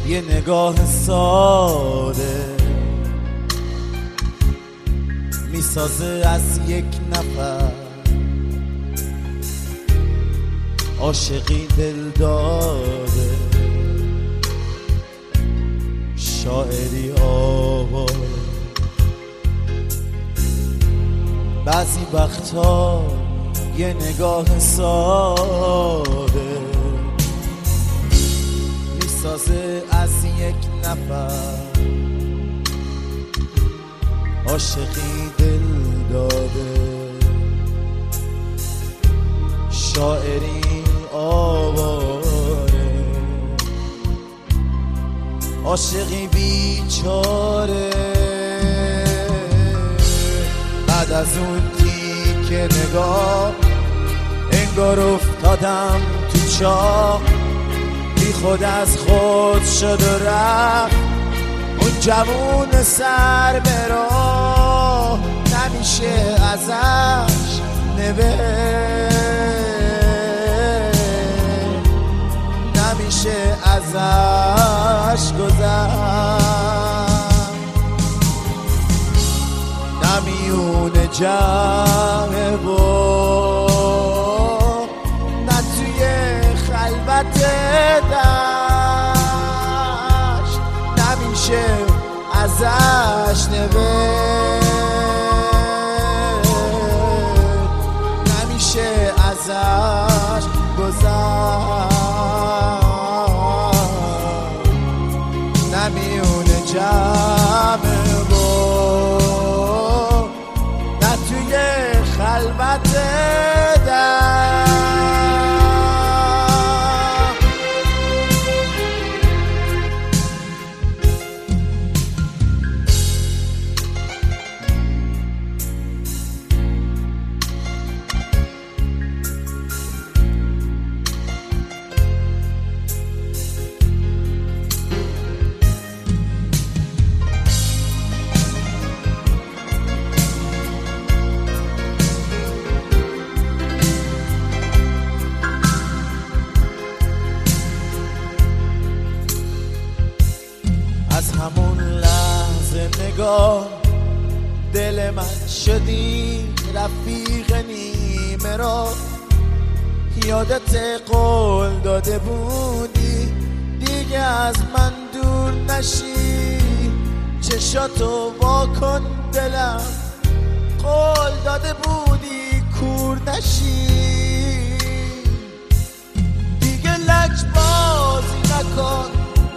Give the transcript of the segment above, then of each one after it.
یه نگاه ساده میسازه از یک نفر عاشقی دل داده، شاعری آواره. بعضی وقتا یه نگاه ساده میسازه از یک نفر عاشقی دل داده، شاعری آواره. عاشقی بیچاره بعد از اون تیک نگاه انگار افتادم تو چاه، بی خود از خود شد و رفت اون جوون سر به راه. نمیشه ازش نمیشه ازش گذشت. نمیونه جمعه و نه توی خلوت دشت، نمیشه ازش نمیشه ازش گذشت. نمیونه جمعه و نه توی خلوت دشت. از همون لحظه نگاه دل من شدی رفیق نیمه را. یادت قول داده بودی دیگه از من دور نشی، چشاتو وا کن دلم، قول داده بودی کور نشی. دیگه لج بازی نکن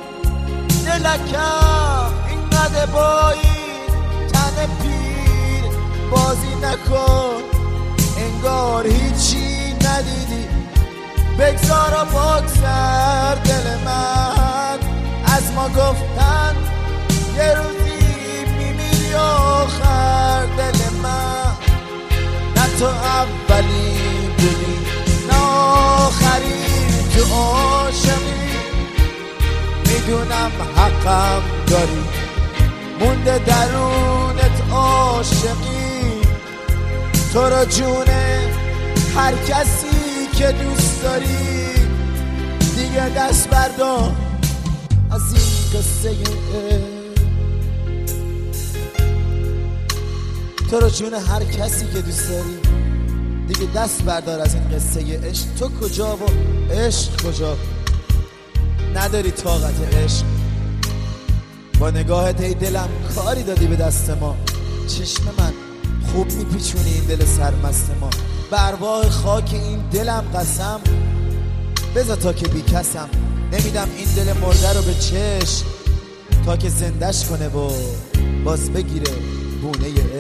دلکم، اینقدر با این تن پیر بازی نکن، انگار هیچی ندیدی. بگذار و بگذر دل من، از ما گفتن یه روزی میمیری آخر. دل من نه تو اولی بودی نه آخری تو عاشقی، میدونم حقم داری مونده درونت عاشقی. تو را جونه هر کسی که دوست داری، دیگه دست بردار از این قصه. تو را جونه هر کسی که دوست داری، دیگه دست بردار از این قصه عشق. تو کجا و عشق کجا؟ نداری طاقت عشق. با نگاهت ای دلم کاری دادی به دست ما. چشم من خوب میپیچونی این دل سرمست ما. به ارواح خاک این دلم قسم، بذار تا که بیکسم. نمیدم این دل مرده رو به چشم تا که زندش کنه و باز بگیره بونه